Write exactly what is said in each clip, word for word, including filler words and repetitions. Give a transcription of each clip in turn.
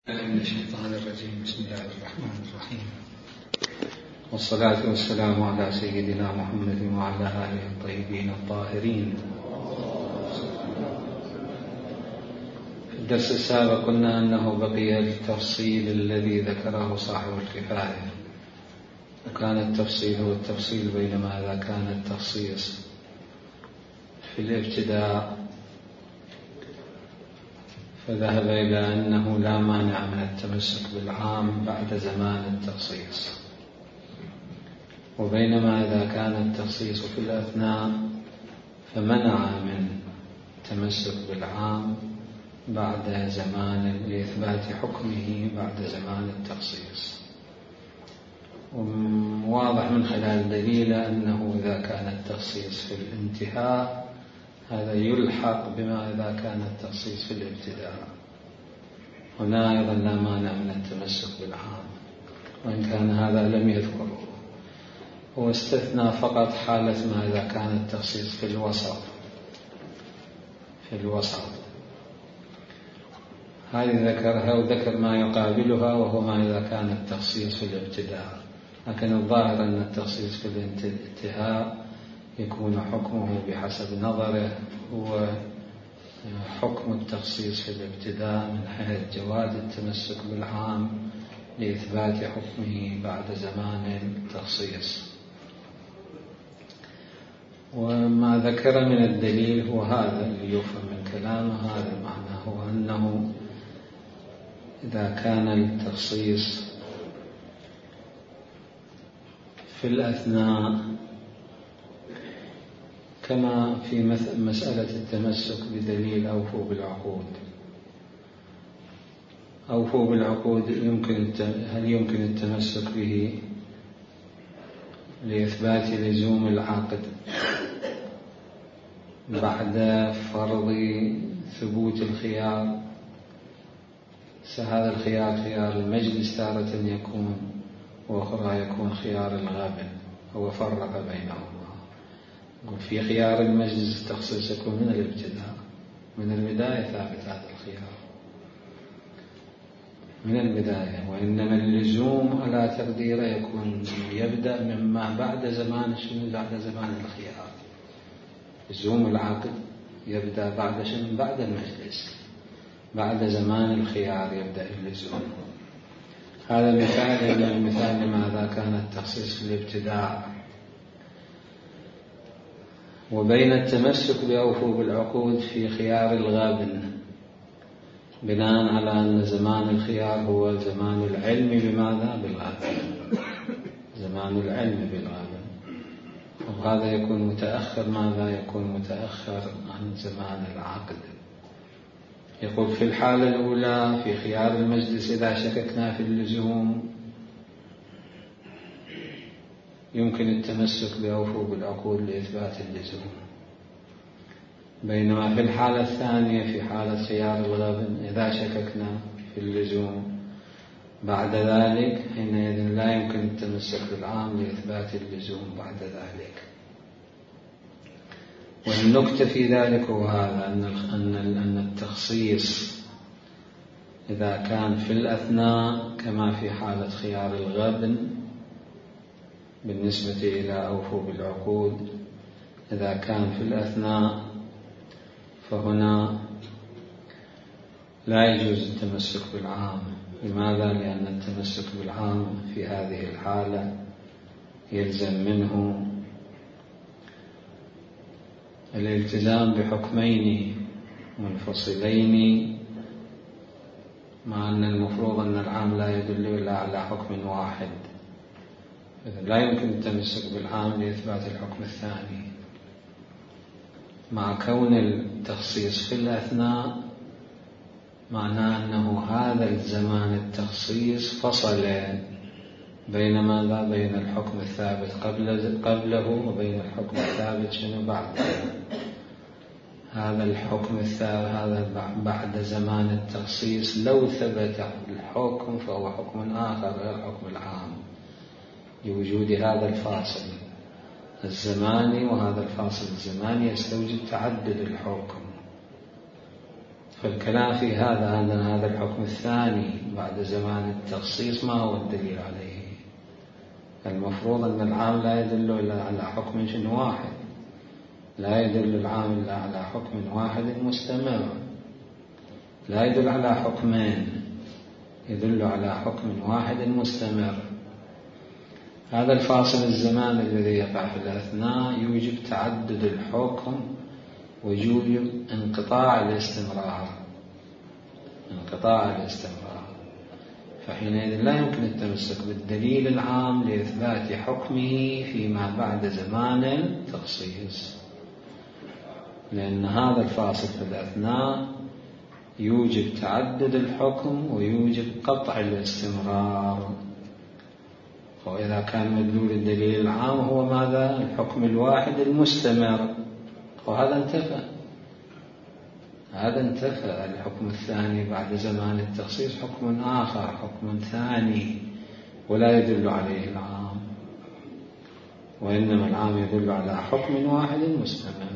من الشيطان الرجيم. بسم الله الرحمن الرحيم، والصلاة والسلام على سيدنا محمد وعلى آله الطيبين الطاهرين. في الدرس السابق قلنا أنه بقي التفصيل الذي ذكره صاحب الكفاية، وكان التفصيل هو التفصيل بين ماذا كان التخصيص في الابتداء، فذهب إلى أنه لا مانع من التمسك بالعام بعد زمان التخصيص، وبينما إذا كان التخصيص في الأثناء فمنع من التمسك بالعام بعد زمان لإثبات حكمه بعد زمان التخصيص. وواضح من خلال الدليل أنه إذا كان التخصيص في الانتهاء هذا يلحق بما إذا كان التخصيص في الابتداء. هنا أيضا لا مانع من التمسك بالعام، وإن كان هذا لم يذكره، هو استثنى فقط حالة ما إذا كان التخصيص في الوسط في الوسط هذه ذكرها، وذكر ما يقابلها وهو ما إذا كان التخصيص في الابتداء. لكن الظاهر أن التخصيص في الانتهاء يكون حكمه بحسب نظره هو حكم التخصيص في الابتداء من حيث جواز التمسك بالعام لإثبات حكمه بعد زمان التخصيص. وما ذكر من الدليل هو هذا اللي يفهم من كلامه، هذا المعنى، هو أنه إذا كان التخصيص في الأثناء كما في مسألة التمسك بدليل أوفوا بالعقود. أوفوا بالعقود يمكن هل يمكن التمسك به لإثبات لزوم العقد بعد فرض ثبوت الخيار؟ هذا الخيار خيار المجلس تارة يكون، وأخرى يكون خيار الغابن، هو فرق بينهما. وفي خيار المجلس التخصيص يكون من الابتداء، من البداية ثابت هذا الخيار من البداية، وإنما اللزوم على تقديره يكون يبدأ مما بعد زمان شنو؟ بعد زمان الخيار. لزوم العقد يبدأ بعد شنو؟ بعد المجلس، بعد زمان الخيار يبدأ اللزوم. هذا مثال من المثال لماذا كان التخصيص في الابتداء. وبين التمسك بأوفوا بالعقود في خيار الغابن بناء على أن زمان الخيار هو زمان العلم بماذا؟ بالغابن، زمان العلم بالغابن، وهذا يكون متأخر. ماذا يكون متأخر عن زمان العقد؟ يقول في الحالة الأولى في خيار المجلس إذا شككنا في اللزوم يمكن التمسك بأوفوا بالعقود لإثبات اللزوم، بينما في الحالة الثانية في حالة خيار الغبن إذا شككنا في اللزوم بعد ذلك حينئذ لا يمكن التمسك بالعام لإثبات اللزوم بعد ذلك. والنكتة في ذلك هو هذا أن أن التخصيص إذا كان في الأثناء كما في حالة خيار الغبن بالنسبة إلى أوفوا بالعقود، إذا كان في الأثناء فهنا لا يجوز التمسك بالعام. لماذا؟ لأن التمسك بالعام في هذه الحالة يلزم منه الالتزام بحكمين منفصلين، مع أن المفروض أن العام لا يدل إلا على حكم واحد، لا يمكن التمسك بالعام لإثبات الحكم الثاني. مع كون التخصيص في الأثناء معناه أنه هذا الزمان التخصيص فصل بين ماذا؟ بين الحكم الثابت قبل قبله وبين الحكم الثابت شنو بعده. هذا الحكم الثابت هذا بعد زمان التخصيص لو ثبت الحكم فهو حكم آخر غير حكم العام، لوجود هذا الفاصل الزماني، وهذا الفاصل الزماني يستوجب تعدد الحكم. فالكلام في هذا أن هذا الحكم الثاني بعد زمان التخصيص ما هو الدليل عليه؟ المفروض أن العام لا يدل إلا على حكم شنو واحد، لا يدل العام إلا على حكم واحد مستمر، لا يدل على حكمين، يدل على حكم واحد مستمر. هذا الفاصل الزمان الذي يقع في الأثناء يوجب تعدد الحكم ويوجب انقطاع الاستمرار، انقطاع الاستمرار. فحينئذ لا يمكن التمسك بالدليل العام لإثبات حكمه فيما بعد زمان التخصيص، لأن هذا الفاصل في الأثناء يوجب تعدد الحكم ويوجب قطع الاستمرار. وإذا كان مدلول الدليل العام هو ماذا؟ الحكم الواحد المستمر، وهذا انتفى، هذا انتفى. الحكم الثاني بعد زمان التخصيص حكم آخر، حكم ثاني، ولا يدل عليه العام، وإنما العام يدل على حكم واحد مستمر،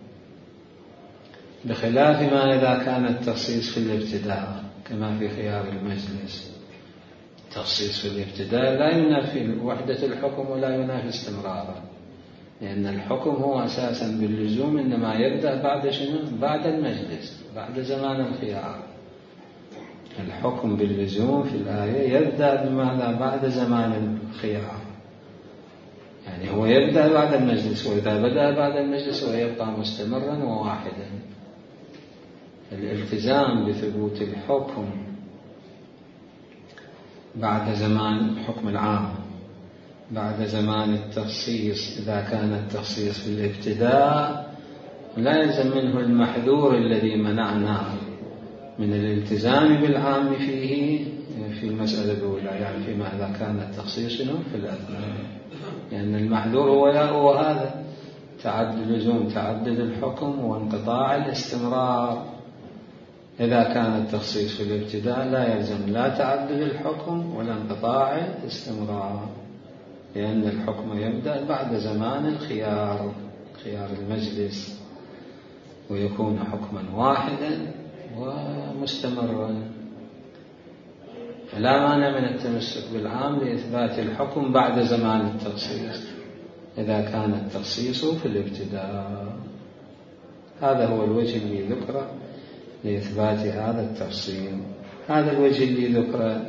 بخلاف ما إذا كان التخصيص في الابتداء كما في خيار المجلس. التخصيص في الابتداء لا ينافي وحدة الحكم ولا ينافي استمراره، لأن الحكم هو أساسا باللزوم إنما يبدأ بعد شنو؟ بعد المجلس، بعد زمان الخيار. الحكم باللزوم في الآية يبدأ بماذا؟ بعد زمان الخيار، يعني هو يبدأ بعد المجلس، وإذا بدأ بعد المجلس هو يبقى مستمرا وواحدا. الالتزام بثبوت الحكم بعد زمان حكم العام بعد زمان التخصيص إذا كان التخصيص في الابتداء لا يلزم منه المحذور الذي منعنا من الالتزام بالعام فيه في المسألة الأولى، يعني فيما إذا كان التخصيص في الأثناء، لأن المحذور هو هو هذا تعدد لزوم تعدد الحكم وانقطاع الاستمرار. إذا كان التخصيص في الابتداء لا يلزم لا تعدد الحكم ولا انقطاع الاستمرار، لأن الحكم يبدأ بعد زمان الخيار، خيار المجلس، ويكون حكما واحدا ومستمرا. فلا مانع من التمسك بالعام لإثبات الحكم بعد زمان التخصيص إذا كان التخصيص في الابتداء. هذا هو الوجه الذي ذكره لإثبات هذا التفصيل. هذا الوجه اللي ذكره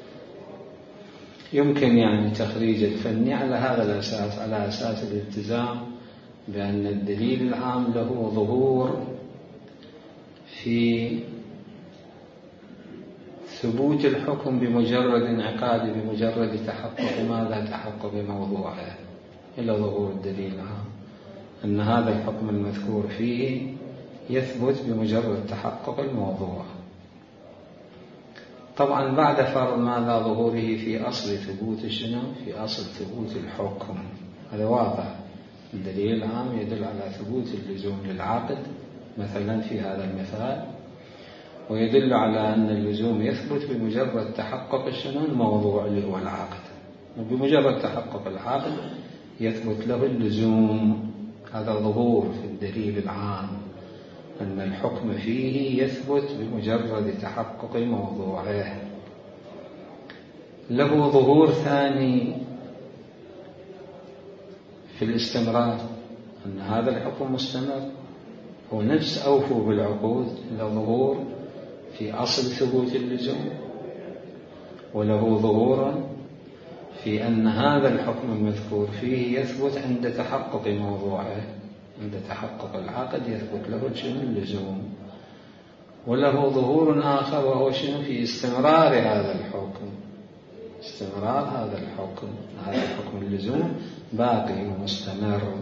يمكن يعني تخريج الفني على هذا الأساس، على أساس الالتزام بأن الدليل العام له ظهور في ثبوت الحكم بمجرد انعقاد، بمجرد تحقق ماذا؟ تحقق موضوعه، إلى ظهور الدليل العام أن هذا الحكم المذكور فيه يثبت بمجرد تحقق الموضوع. طبعا بعد فرض ماذا؟ ظهوره في أصل ثبوت شنو؟ في أصل ثبوت الحكم. هذا واضح، الدليل العام يدل على ثبوت اللزوم للعقد مثلا في هذا المثال، ويدل على أن اللزوم يثبت بمجرد تحقق شنو؟ الموضوع اللي هو العقد، وبمجرد تحقق العقد يثبت له اللزوم. هذا ظهور في الدليل العام أن الحكم فيه يثبت بمجرد تحقق موضوعه. له ظهور ثاني في الاستمرار، أن هذا الحكم مستمر، هو نفس أوفوا بالعقود. له ظهور في أصل ثبوت اللزوم، وله ظهورا في أن هذا الحكم المذكور فيه يثبت عند تحقق موضوعه، عند تحقق العقد يثبت له شنو؟ اللزوم. وله ظهور آخر وهو شنو؟ في استمرار هذا الحكم، استمرار هذا الحكم، هذا الحكم اللزوم باقي ومستمر.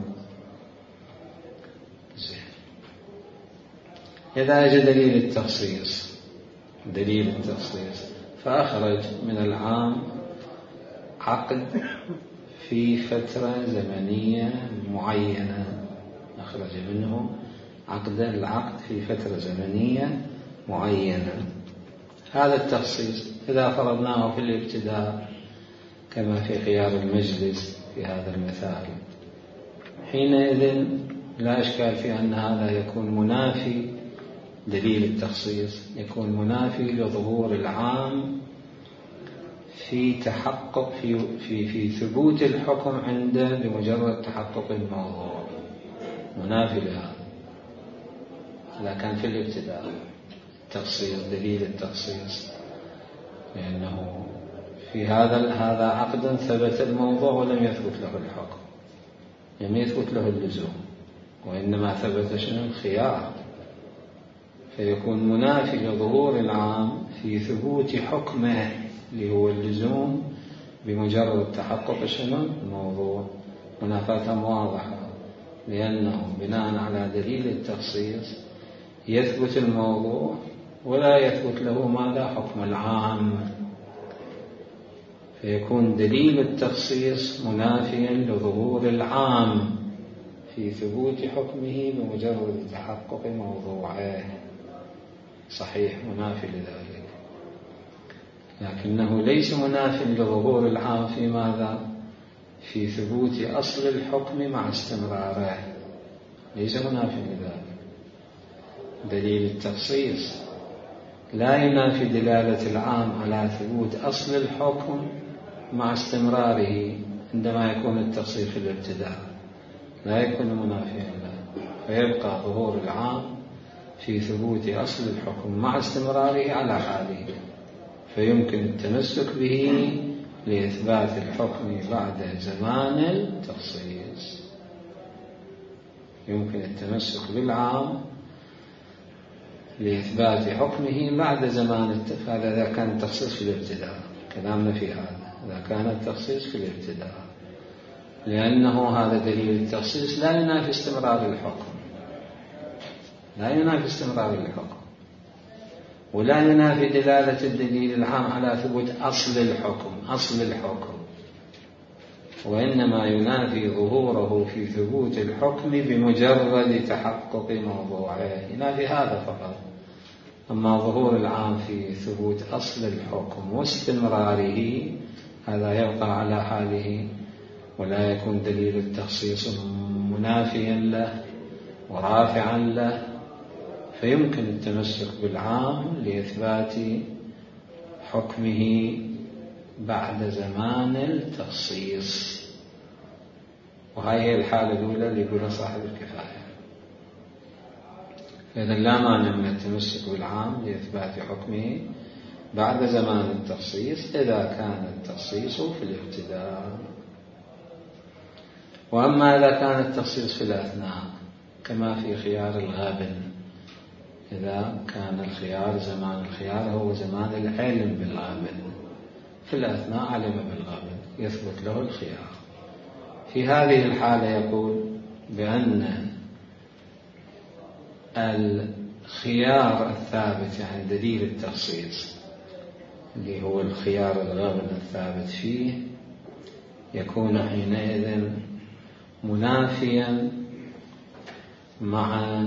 إذا أجى دليل التخصيص، دليل التخصيص فأخرج من العام عقد في فترة زمنية معينة، أخرج منه عقد العقد في فترة زمنية معينة. هذا التخصيص إذا فرضناه في الابتداء كما في خيار المجلس في هذا المثال، حينئذ لا إشكال في أن هذا يكون منافي دليل التخصيص يكون منافي لظهور العام في تحقق في في في ثبوت الحكم عنده بمجرد تحقق الموضوع، منافي لهذا. إذا كان في الابتداء التخصيص دليل التخصيص، لأنه في هذا هذا عقد ثبت الموضوع ولم يثبت له الحكم، لم يثبت له اللزوم، وإنما ثبت شنو؟ الخيار، فيكون منافي لظهور العام في ثبوت حكمه اللي هو اللزوم بمجرد تحقق شنو؟ الموضوع. منافاة واضحة، لأنه بناء على دليل التخصيص يثبت الموضوع ولا يثبت له ماذا؟ حكم العام، فيكون دليل التخصيص منافيا لظهور العام في ثبوت حكمه بمجرد تحقق موضوعه. صحيح منافي لذلك، لكنه ليس منافي لظهور العام في ماذا؟ في ثبوت أصل الحكم مع استمراره، ليس منافي لذلك. دليل التخصيص لا ينافي دلالة العام على ثبوت أصل الحكم مع استمراره عندما يكون التخصيص في الابتداء، لا يكون منافيا له، فيبقى ظهور العام في ثبوت أصل الحكم مع استمراره على حاله، فيمكن التمسك به لإثبات الحكم بعد زمان التخصيص. يمكن التمسك بالعام لإثبات حكمه بعد زمان التخصيص. هذا إذا كان التخصيص في الابتداء، كلامنا في هذا إذا كان التخصيص في الابتداء، لأنه هذا دليل التخصيص لا ينافي استمرار الحكم، لا ينافي استمرار الحكم، ولا ينافي دلالة الدليل العام على ثبوت أصل الحكم أصل الحكم وإنما ينافي ظهوره في ثبوت الحكم بمجرد تحقق موضوعه، ينافي هذا فقط. أما ظهور العام في ثبوت أصل الحكم واستمراره هذا يبقى على حاله، ولا يكون دليل التخصيص منافيا له ورافعا له، فيمكن التمسك بالعام لإثبات حكمه بعد زمان التخصيص. وهي هي الحالة الأولى اللي يقولها صاحب الكفاية. إذا لا مانع من التمسك بالعام لإثبات حكمه بعد زمان التخصيص إذا كان التخصيص في الابتداء. وأما إذا كان التخصيص في الأثناء كما في خيار الغابن، إذا كان الخيار زمان الخيار هو زمان العلم بالغابن، في الأثناء علم بالغابن يثبت له الخيار. في هذه الحالة يقول بأن الخيار الثابت يعني دليل التخصيص اللي هو الخيار الغابن الثابت فيه يكون حينئذ منافيا مع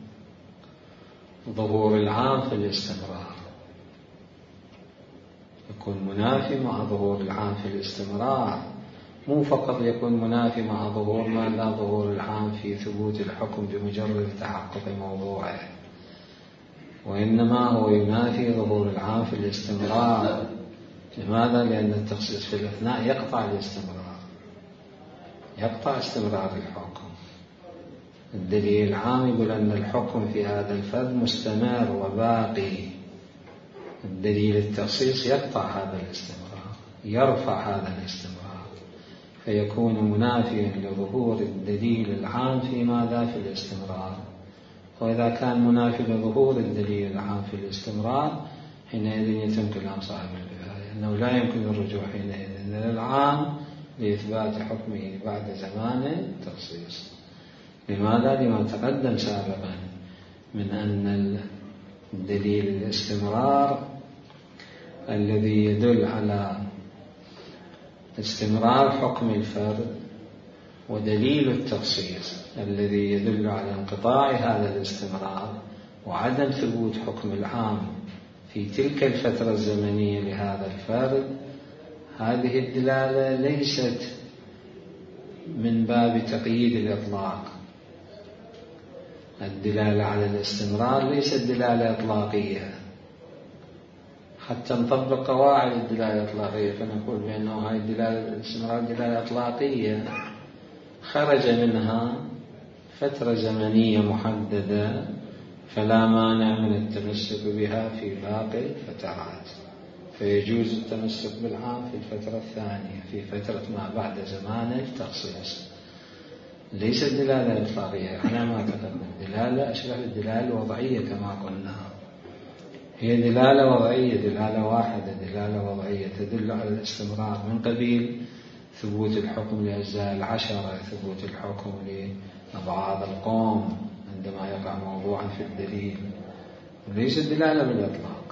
ظهور العام في الاستمرار، يكون منافي مع ظهور العام في الاستمرار، مو فقط يكون منافي مع ظهور ما لا ظهور العام في ثبوت الحكم بمجرد تحقق موضوعه، وإنما هو ينافي ظهور العام في الاستمرار. لماذا؟ لأن التخصيص في الأثناء يقطع الاستمرار، يقطع استمرار الحكم. الدليل العام يقول أن الحكم في هذا الفرد مستمر وباقي، الدليل التخصيص يقطع هذا الاستمرار، يرفع هذا الاستمرار، فيكون منافيا لظهور الدليل العام في ماذا؟ في الاستمرار. وإذا كان منافي لظهور الدليل العام في الاستمرار حينئذ يتم كلام صاحب الكفاية أنه لا يمكن الرجوع حينئذ للعام لإثبات حكمه بعد زمان التخصيص. لماذا؟ لما تقدم سابقا من أن الدليل الاستمرار الذي يدل على استمرار حكم الفرد، ودليل التخصيص الذي يدل على انقطاع هذا الاستمرار وعدم ثبوت حكم العام في تلك الفترة الزمنية لهذا الفرد. هذه الدلالة ليست من باب تقييد الإطلاق، الدلالة على الاستمرار ليست دلالة إطلاقية، حتى نطبق قواعد الدلالة الإطلاقية فنقول بأنه هذه الدلالة الاستمرار دلالة إطلاقية خرج منها فترة زمنية محددة، فلا مانع من التمسك بها في باقي الفترات، فيجوز التمسك بالعام في الفترة الثانية في فترة ما بعد زمان التخصيص. ليست دلالة إطلاقية على ما تقدم، دلالة أشبه بالدلالة الوضعية كما قلنا، هي دلالة وضعية، دلالة واحدة، دلالة وضعية تدل على الاستمرار من قبيل ثبوت الحكم لأجزاء العشرة، ثبوت الحكم لأبعاد القوم عندما يقع موضوعا في الدليل، وليست دلالة بالإطلاق.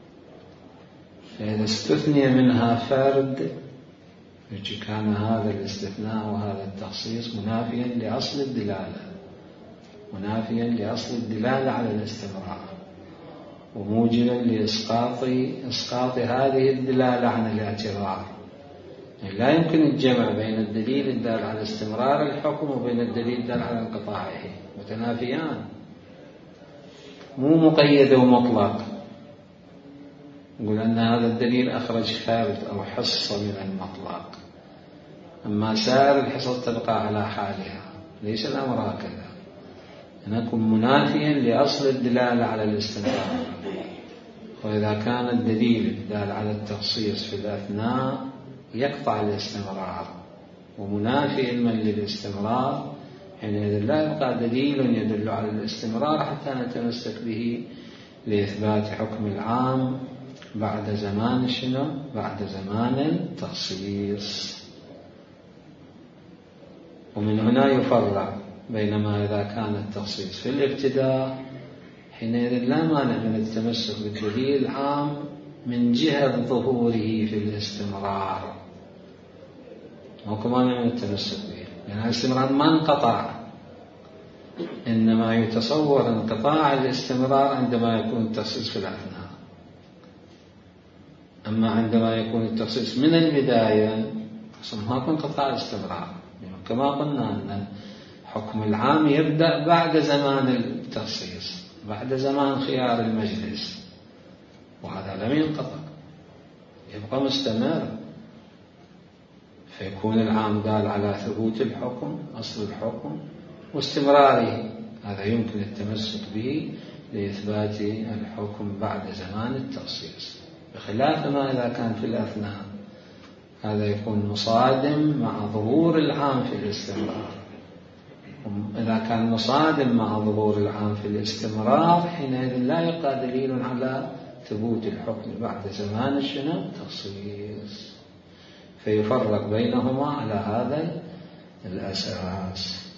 فإذا استثني منها فرد كان هذا الاستثناء وهذا التخصيص منافيا لأصل الدلالة، منافيا لأصل الدلالة على الاستمرار، وموجبا لإسقاط إسقاط هذه الدلالة عن الاعتبار. يعني لا يمكن الجمع بين الدليل الدال على استمرار الحكم وبين الدليل الدال على انقطاعه، متنافيان، مو مقيد ومطلق. نقول أن هذا الدليل أخرج فرد أو حصة من المطلق، أما سائر الحصص تبقى على حالها، ليس الأمر هكذا، نكون منافيا لأصل الدلالة على الاستمرار. وإذا كان الدليل الدال على التخصيص في الأثناء يقطع الاستمرار ومنافي علما للاستمرار، حينئذ لا يبقى دليل يدل على الاستمرار حتى نتمسك به لإثبات حكم العام بعد زمان شنو؟ بعد زمان التخصيص. ومن هنا يفرق بينما إذا كان التخصيص في الابتداء حينئذ لا مانع من التمسك بالدليل العام من جهة ظهوره في الاستمرار، وكمان من التمسك به، لأن يعني الاستمرار ما انقطع، إنما يتصور انقطاع الاستمرار عندما يكون التخصيص في الأثناء. أما عندما يكون التخصيص من البداية ما يكون انقطاع الاستمرار، كما قلنا أن حكم العام يبدأ بعد زمان التخصيص، بعد زمان خيار المجلس، وهذا لم ينقطع، يبقى مستمر، فيكون العام دال على ثبوت الحكم، أصل الحكم واستمراره، هذا يمكن التمسك به لإثبات الحكم بعد زمان التخصيص، بخلاف ما إذا كان في الأثناء، هذا يكون مصادم مع ظهور العام في الاستمرار. إذا كان مصادم مع ظهور العام في الاستمرار حينئذ لا يبقى دليل على ثبوت الحكم بعد زمان شنو؟ التخصيص. فيفرق بينهما على هذا الأساس.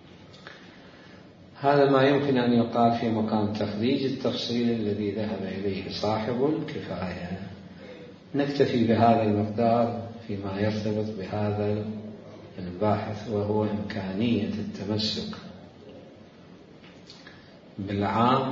هذا ما يمكن أن يقال في مقام تخريج التفصيل الذي ذهب إليه صاحب الكفاية. نكتفي بهذا المقدار فيما يرتبط بهذا الباحث، وهو إمكانية التمسك بالعام،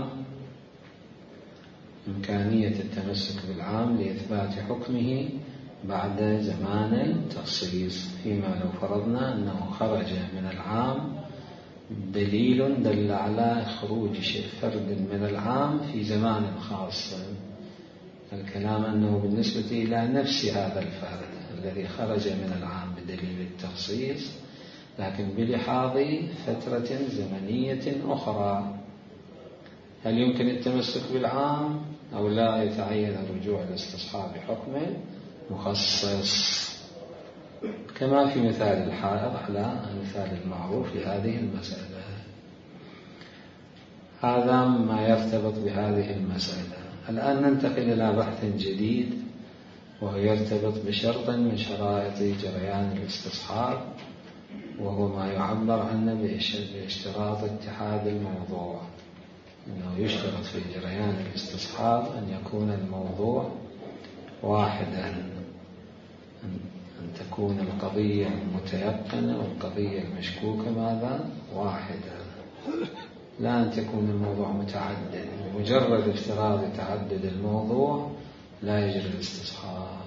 إمكانية التمسك بالعام لإثبات حكمه بعد زمان التخصيص، فيما لو فرضنا أنه خرج من العام دليل دل على خروج فرد من العام في زمان خاص. الكلام أنه بالنسبة إلى نفس هذا الفرد الذي خرج من العام بدليل التخصيص، لكن بلحاظ فترة زمنية أخرى، هل يمكن التمسك بالعام أو لا يتعين الرجوع لاستصحاب حكم مخصص، كما في مثال الحائض على المثال المعروف في هذه المسألة. هذا ما يرتبط بهذه المسألة. الآن ننتقل إلى بحث جديد، وهو يرتبط بشرط من شرائط جريان الاستصحاب، وهو ما يعبر عنه باشتراط اتحاد الموضوع. إنه يشترط في جريان الاستصحاب أن يكون الموضوع واحدا، أن تكون القضية المتيقنة والقضية المشكوكة ماذا؟ واحدة، لا أن تكون الموضوع متعدد. بمجرد افتراض تعدد الموضوع لا يجري الاستصحاب،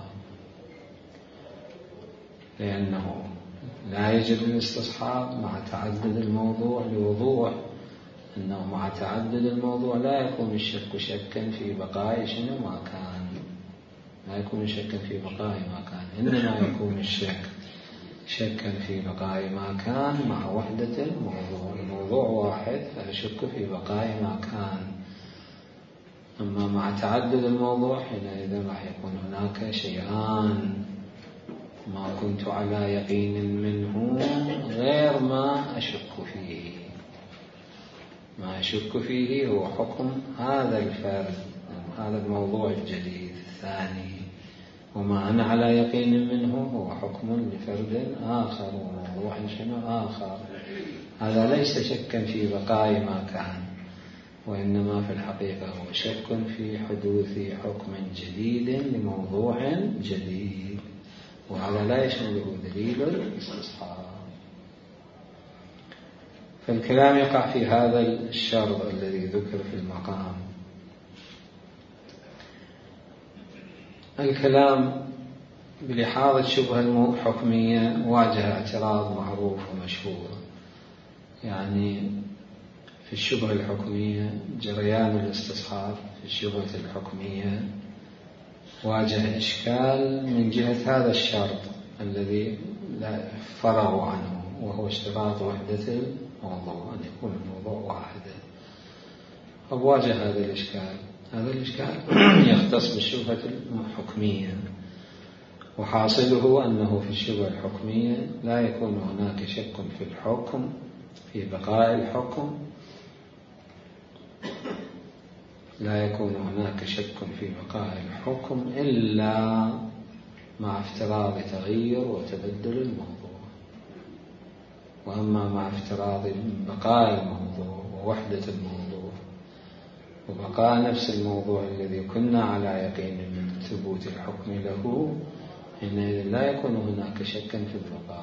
لأنه لا يجري الاستصحاب مع تعدد الموضوع لوضوح أنه مع تعدد الموضوع لا يكون الشك شكا في بقاء شنو ما كان، لا يكون شكا في بقاء ما كان، إنما يكون الشك شكا في بقاء ما كان مع وحدة الموضوع. الموضوع واحد فأشك في بقاء ما كان. أما مع تعدد الموضوع حينئذ راح يكون هناك شيئان ما كنت على يقين منه غير ما أشك فيه. ما أشك فيه هو حكم هذا الفرد، هذا الموضوع الجديد الثاني، وما أنا على يقين منه هو حكم لفرد آخر وموضوع شنو آخر. هذا ليس شكا في بقاء ما كان، وإنما في الحقيقة هو شك في حدوث حكم جديد لموضوع جديد، وهذا لا يشمله دليل الاستصحاب. فالكلام يقع في هذا الشرط الذي ذكر في المقام. الكلام بلحاظ الشبهة الحكمية واجه اعتراض معروف ومشهور. يعني في الشبهة الحكمية جريان الاستصحاب في الشبهة الحكمية واجه إشكال من جهة هذا الشرط الذي لا فرغوا عنه، وهو اشتراط وحدة الموضوع، أن يكون الموضوع واحدا. فواجه هذا الإشكال. هذا الإشكال يختص بالشبهة الحكمية، وحاصله أنه في الشبهة الحكمية لا يكون هناك شك في الحكم في بقاء الحكم، لا يكون هناك شك في بقاء الحكم إلا مع افتراض تغير وتبدل الموضوع. وأما مع افتراض بقاء الموضوع ووحدة الموضوع وبقاء نفس الموضوع الذي كنا على يقين من ثبوت الحكم له، حينئذ لا يكون هناك شك في البقاء.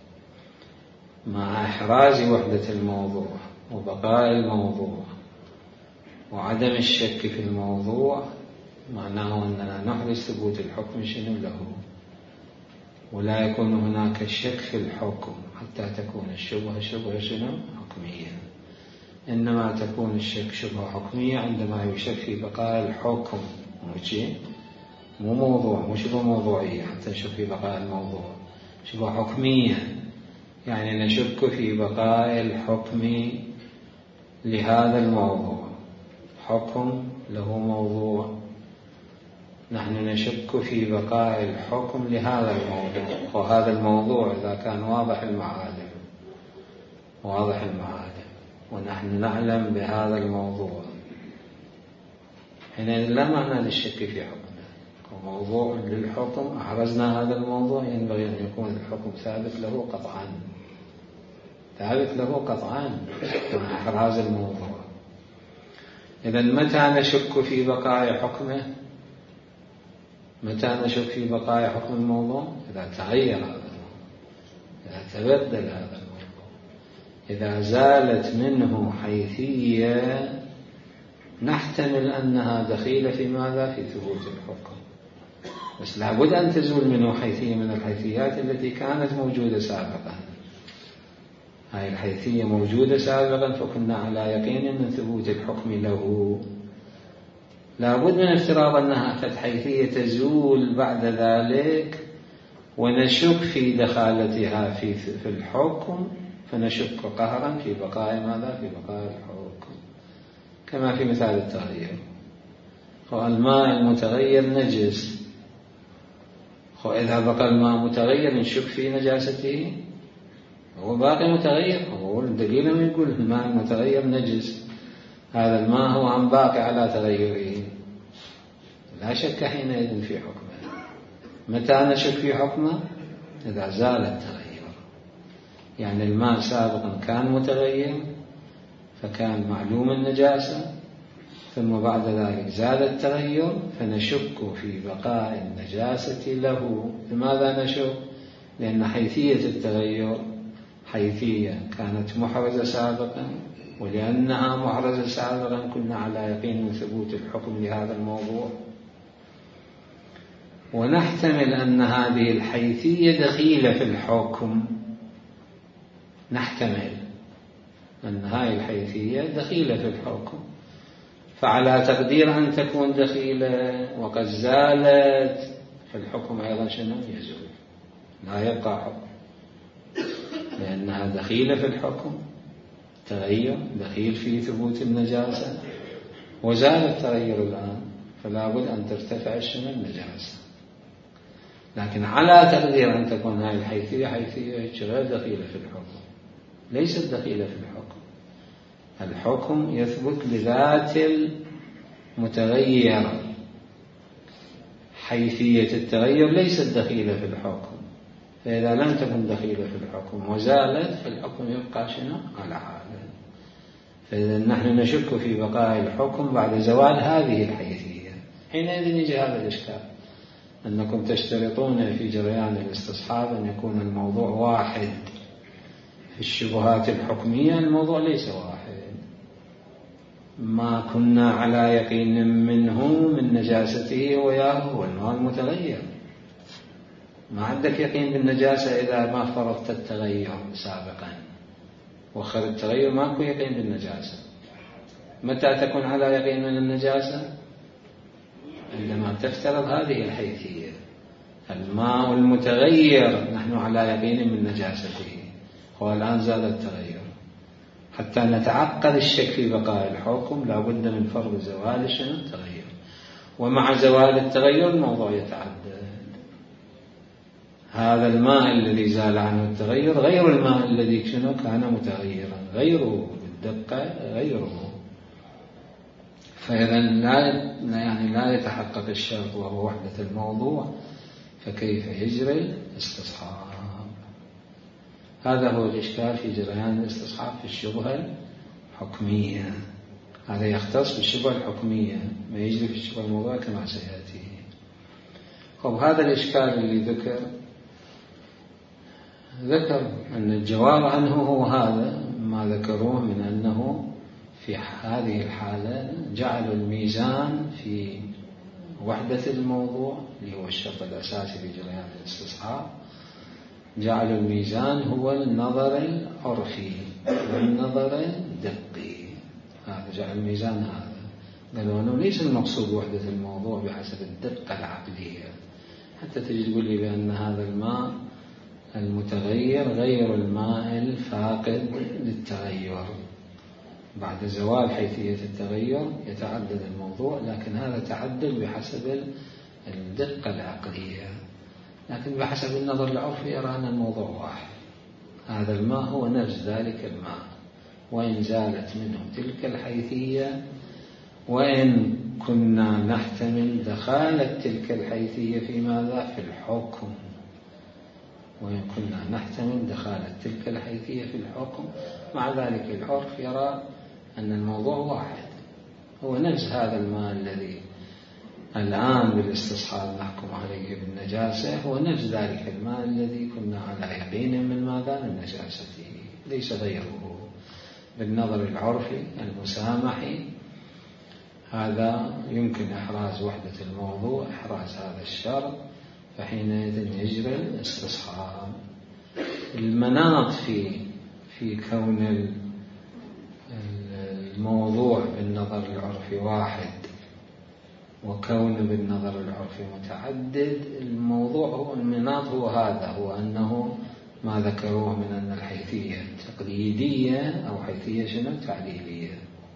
مع إحراز وحدة الموضوع وبقاء الموضوع وعدم الشك في الموضوع معناه أننا نحرز ثبوت الحكم شنو له، ولا يكون هناك شك في الحكم حتى تكون الشبهة شبهة شنو حكمية. إنما تكون الشك شبهة حكمية عندما يشك في بقاء الحكم، مو موضوع، مو شبهة موضوعية حتى نشك في بقاء الموضوع، شبهة حكمية يعني نشك في بقاء الحكم لهذا الموضوع. حكم له موضوع، نحن نشك في بقاء الحكم لهذا الموضوع، وهذا الموضوع إذا كان واضح المعالم واضح المعالم ونحن نعلم بهذا الموضوع، حينئذ لا معنى للشك في حكمه. وموضوع للحكم أحرزنا هذا الموضوع، ينبغي أن يكون الحكم ثابت له قطعا، ثابت له قطعا مع إحراز الموضوع. إذن متى نشك في بقاء حكمه؟ متى نشك في بقاء حكم الموضوع؟ إذا تغير هذا الموضوع، إذا تبدل هذا الموضوع، إذا زالت منه حيثية نحتمل أنها دخيلة في ماذا؟ في ثبوت الحكم. بس لابد أن تزول منه حيثية من الحيثيات التي كانت موجودة سابقا. هاي الحيثية موجودة سابقا فكنا على يقين من ثبوت الحكم له. لابد من افتراض أنها حيثية تزول بعد ذلك ونشك في دخالتها في في الحكم، فنشك قهرا في بقاء ماذا؟ في بقاء الحكم. كما في مثال التغيير، الماء المتغير نجس، وإذا بقى الماء متغير نشك في نجاسته، هو باقي متغير. هو الدليل من يقول الماء المتغير نجس، هذا الماء هو عم باقي على تغيره، لا شك حينئذ في حكمه. متى نشك في حكمه؟ إذا زال التغير، يعني الماء سابقا كان متغير فكان معلوم النجاسة، ثم بعد ذلك زال التغير فنشك في بقاء النجاسة له. لماذا نشك؟ لأن حيثية التغير حيثية كانت محرزة سابقا، ولأنها محرزة سابقا كنا على يقين من ثبوت الحكم لهذا الموضوع، ونحتمل أن هذه الحيثية دخيلة في الحكم. نحتمل أن هاي الحيثية دخيلة في الحكم، فعلى تقدير أن تكون دخيلة وقد زالت في الحكم أيضا شنو يزول، لا يبقى حكم، لأنها دخيلة في الحكم، تغير دخيل في ثبوت النجاسة، وزال التغير الآن، فلا بد أن ترتفع شنو النجاسة. لكن على تقدير أن تكون هذه الحيثية حيثية غير دخيلة في الحكم، ليست دخيلة في الحكم. الحكم يثبت لذات المتغير، حيثية التغير ليست دخيلة في الحكم، فإذا لم تكن دخيلة في الحكم وزالت فالحكم يبقى شنو على حاله. فإذا نحن نشك في بقاء الحكم بعد زوال هذه الحيثية، حينئذ يجي هذا الإشكال، أنكم تشترطون في جريان الاستصحاب أن يكون الموضوع واحد. في الشبهات الحكمية الموضوع ليس واحد، ما كنا على يقين منه من نجاسته وياه هو الماء المتغير. ما عندك يقين بالنجاسة إذا ما فرضت التغير سابقا، وخر التغير ماكو يقين بالنجاسة. متى تكون على يقين من النجاسة؟ عندما تفترض هذه الحيثية، الماء المتغير نحن على يقين من نجاسته، هو الآن زال التغير. حتى نتعقد الشك في بقاء الحكم لا بد من فرض زوال شنو التغير، ومع زوال التغير الموضوع يتعدد. هذا الماء الذي زال عنه التغير غير الماء الذي شنو كان متغيرا، غيره بالدقة غيره. فإذا لا يعني لا يتحقق الشرط وهو وحدة الموضوع، فكيف يجري الاستصحاب؟ هذا هو الإشكال في جريان الاستصحاب في الشبهة الحكمية. هذا يختص بالشبهة الحكمية، ما يجري في الشبهة الموضوع كما سيأتي. طب هذا الإشكال اللي ذكر ذكر أن الجواب عنه هو هذا ما ذكروه من أنه في هذه الحالة جعلوا الميزان في وحدة الموضوع اللي هو الشرط الأساسي في جريان الاستصحاب، جعلوا الميزان هو النظر العرفي والنظر الدقي. هذا جعل الميزان هذا، قالوا أنه ليس المقصود وحدة الموضوع بحسب الدقة العقلية، حتى تجي تقول لي بأن هذا الماء المتغير غير الماء الفاقد للتغير. بعد زوال حيثية التغير يتعدد الموضوع، لكن هذا تعدل بحسب الدقة العقلية، لكن بحسب النظر العرفي يرى أن الموضوع واحد. هذا الماء هو نفس ذلك الماء، وإن زالت منه تلك الحيثية، وإن كنا نحتمل دخالة تلك الحيثية في ماذا؟ في الحكم. وإن كنا نحتمل دخالة تلك الحيثية في الحكم، مع ذلك العرف يرى أن الموضوع واحد، هو نفس هذا الماء الذي الآن بالاستصحاب نحكم عليه بالنجاسة، هو نفس ذلك الماء الذي كنا على يقين من ماذا؟ من نجاسته، ليس غيره. بالنظر العرفي المسامحي هذا يمكن إحراز وحدة الموضوع، إحراز هذا الشرط، فحينئذ يجري الاستصحاب. المناط في في كون الموضوع بالنظر العرفي واحد وكون بالنظر العرفي متعدد، الموضوع هو المناط هو هذا، هو أنه ما ذكروه من أن الحيثية تقليدية أو حيثية شنو تعليلية.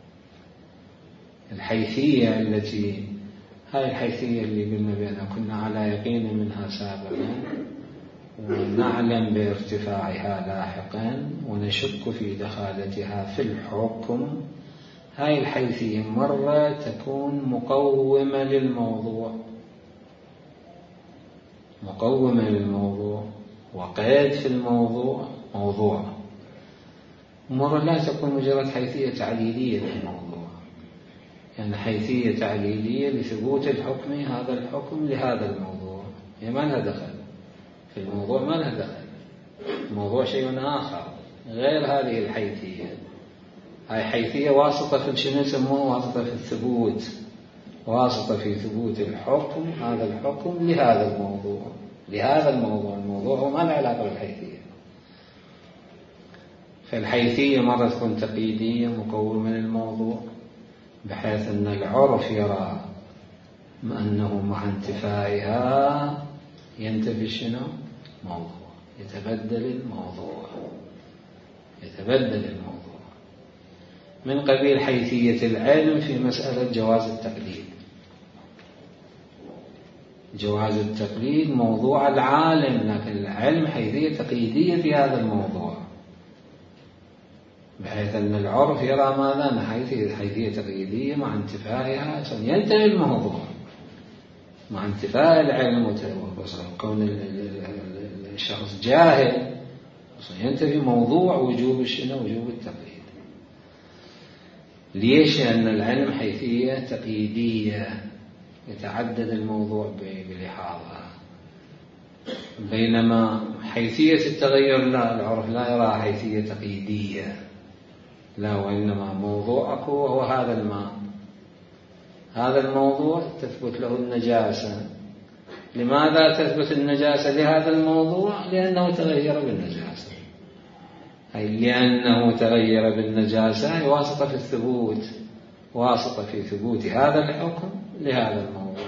الحيثية التي هاي الحيثية اللي قلنا بأننا كنا على يقين منها سابقا ونعلم بارتفاعها لاحقا ونشك في دخالتها في الحكم، هاي الحيثية مرة تكون مقومة للموضوع، مقومة للموضوع وقيد في الموضوع موضوع، مرة لا تكون مجرد حيثية تعليلية للموضوع، يعني حيثية تعليلية لثبوت الحكم، هذا الحكم لهذا الموضوع، يعني ما لها دخل في الموضوع، ما لها دخل، الموضوع شيء آخر غير هذه الحيثية. هاي حيثية واسطة في شنو يسموه؟ واسطة في الثبوت، واسطة في ثبوت الحكم، هذا الحكم لهذا الموضوع، لهذا الموضوع، الموضوع هو ما له علاقة بالحيثية. فالحيثية مرة تكون تقييدية مكون من الموضوع، بحيث أن العرف يرى أنه مع انتفائها ينتفي شنو؟ موضوع، يتبدل الموضوع يتبدل الموضوع من قبيل حيثية العلم في مسألة جواز التقليد. جواز التقليد موضوع العالم، لكن العلم حيثية تقييدية في هذا الموضوع، بحيث أن العرف يرى ماذا؟ أن حيثية حيثية تقييدية مع انتفائها ينتهي الموضوع، مع انتفاء العلم وكون الشخص جاهل ينتفي موضوع وجوب الشنو؟ وجوب التقليد. ليش؟ لأن العلم حيثية تقييدية يتعدد الموضوع بلحاظها، بينما حيثية التغير لا، العرف لا يرى حيثية تقييدية، لا، وإنما موضوعك هو هذا الماء، هذا الموضوع تثبت له النجاسة. لماذا تثبت النجاسة لهذا الموضوع؟ لأنه تغير بالنجاسة، أي لأنه تغير بالنجاسة واسطة في الثبوت، واسطة في ثبوت هذا الحكم لهذا الموضوع.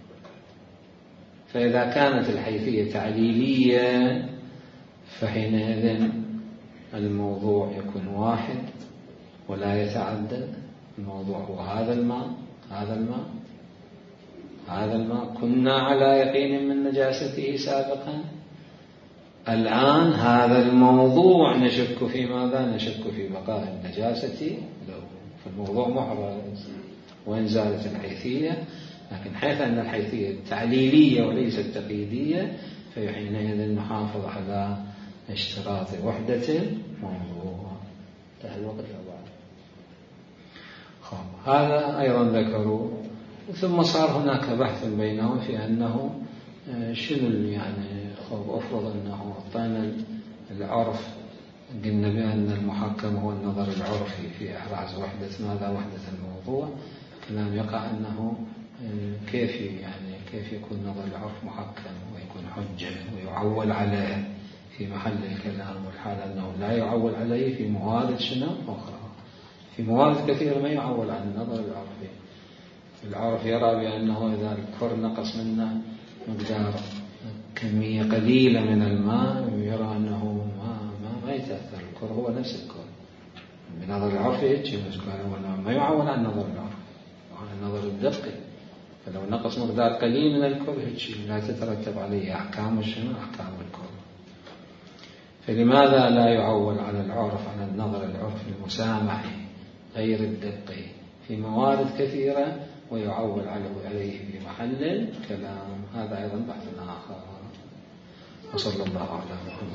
فإذا كانت الحيثية تعليلية فحينئذ الموضوع يكون واحد ولا يتعدد. الموضوع هو هذا الماء، هذا الماء هذا الماء كنا على يقين من نجاسته سابقا، الآن هذا الموضوع نشك في ماذا؟ نشك في بقاء النجاسة له، فالموضوع محرز وإن زالت الحيثية، لكن حيث أن الحيثية تعليلية وليست تقييدية فحينئذ نحافظ على اشتراط وحدة الموضوع. انتهى الوقت لبعض. هذا أيضا ذكروا. ثم صار هناك بحث بينهم في أنه شنو يعني أفرض أنه أعطانا العرف، قلنا بأن المحكم هو النظر العرفي في إحراز وحدة ماذا؟ وحدة الموضوع. كلام يقع أنه كيف يعني كيف يكون نظر العرف محكم ويكون حجة ويعول عليه في محل الكلام، والحال أنه لا يعول عليه في موارد شنو أخرى. في موارد كثيرة ما يعول عن النظر العرفي. العرف يرى بأنه إذا الكر نقص منه مقدار كمية قليلة من الماء يرى أنه ما ما ما يتأثر، الكر هو نفس الكر. بنظر العرفي يجي ما يعول عن النظر العرفي، عن النظر الدقي. فلو نقص مقدار قليل من الكر يجي لا تترتب عليه أحكام شنو؟ أحكام الكر. فلماذا لا يعول على العرف على النظر العرفي المسامحي غير الدقي في موارد كثيرة ويعول عليه في محل الكلام؟ هذا أيضا بحث آخر. وصلى الله على محمد.